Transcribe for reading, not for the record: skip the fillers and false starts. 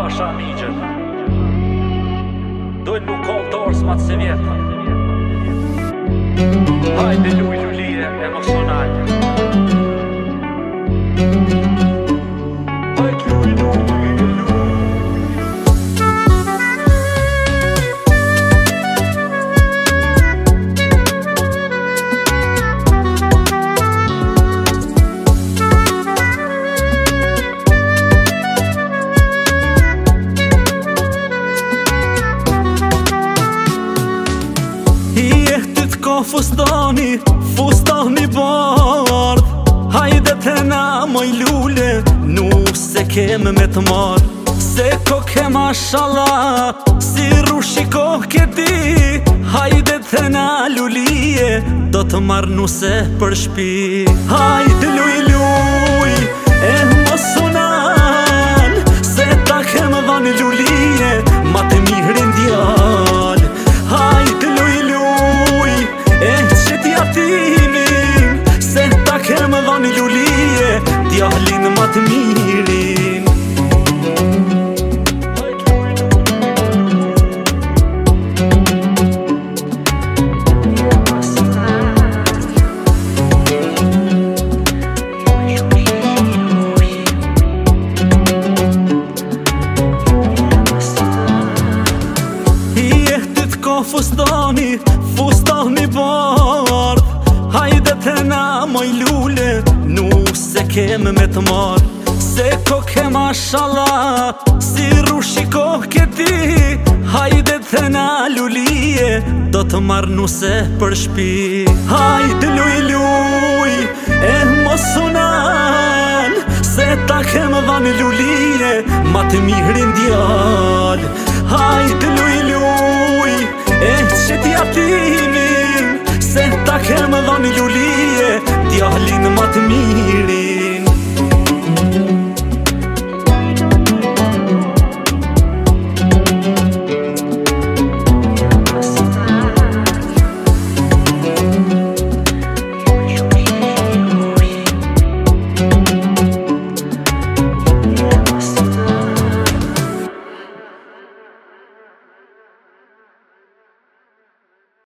Pasha Migjën dojnë mu kollë të orës matë se vjetë. Hajde luj lulije emocional. Hajde luj luj. Ka fustani bardh. Hajde të na moj lule, nuk se kem me të marrë. Se ko ke mashallah, si rushi ko ke ti. Hajde të na lulije, do të marrë nuse për shpi. Hajde luj luj, emocional, se ta kem dhani lulije, ma të mirë ndjall. Hajde luj luj, që t'ja timin, se ta kem dhani lulije, djallin ma të mirin. Jetit ka fustani bardh. Hajde të na moj lule, nuk se kem me të marrë. Se ko ke mashallah, si rushi ko ke ti. Hajde të na lulije, do të marrë nuse për shpi. Hajde luj luj, emocional, se ta kem dhani lulije, ma të mirë ndjall. Hajde luj luj, që t'ja timin, se ta kem dhani lulije.